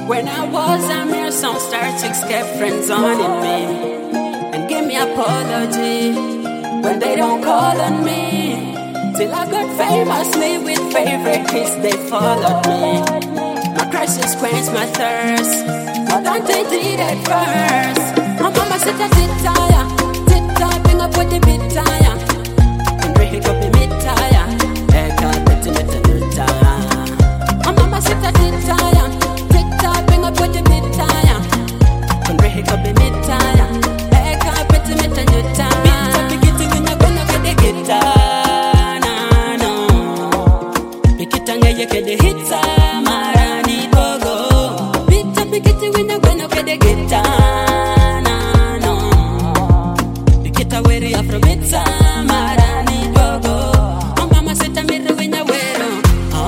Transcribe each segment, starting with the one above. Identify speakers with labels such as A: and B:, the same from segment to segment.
A: When I was a mere song star, chicks kept friends on in me and give me apology when they don't call on me. Till I got famously with favorite hits, they followed me. My crisis quenched my thirst more than they did at first. My mama said I did tire, bring up with the bit tire, and break up the mid tire. Eka betty met a new tire. My mama said I did tire, bring up with the bit tire, and break up the mid tire. Eka betty met a new tire. Beat up the kitty when you're gonna get the guitar. Nah, no. Bikitanga you get the hits, marani gogo. Beat up the kitty when you're gonna get the guitar. Nah, no. Bikita weri afro bitsa, marani gogo. My mama said I'm here when you're wearing.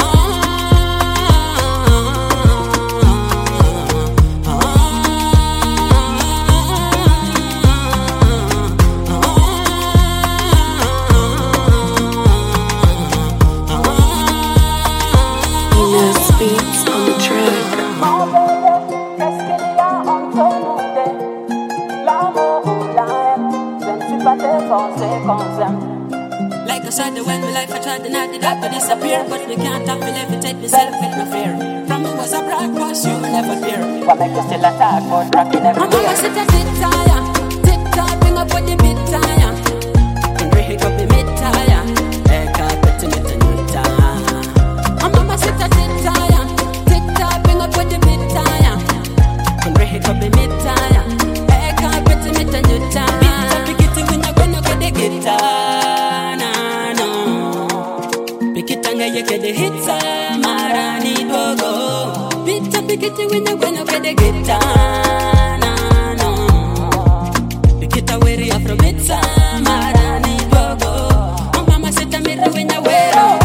B: Beats on the track.
A: Like I said, when we life I tried to not it to disappear, but we can't have to levitate myself with no fear. From me was a brag, was you never fear. What make you still attack, but rocking every day. My mama said I did tire, bring up with the bit tire, and break up the mid tire. Eka betty met a new tire. My mama said I did tire, bring up with the bit tire, and break up the mid tire. Eka betty met a new tire. Beat up the kitty when you're gonna get the guitar. Nah, no. Bikitanga you get the hits, marani gogo. Beat up the kitty when you're gonna get the guitar. Nah, no. Bikita weri afro bitsa, marani gogo. My mama said I'm here when you're wearing.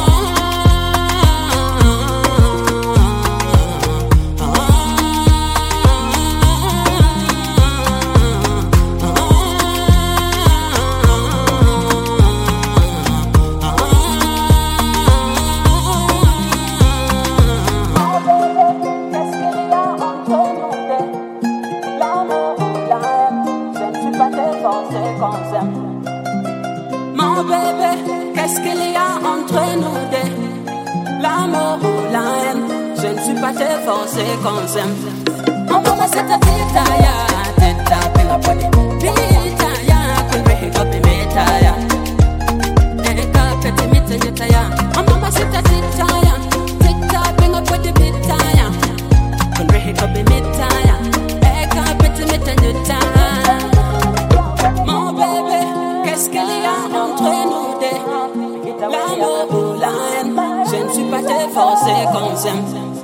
A: Mon bébé, qu'est-ce qu'il y a entre nous deux? L'amour ou la haine, je ne suis pas très forcé qu'on s'aime. Mon maman c'est ta titaya, bring up with the bitaya, could break up the metaya. Eka petty mitaya. Mon maman c'est ta titaya, bring up with the bitaya, could break up the metaya. Eka petty mitaya. Mon bébé, qu'est-ce qu'il y a entre nous deux? L'amour ou la haine, je ne suis pas très forcé qu'on s'aime.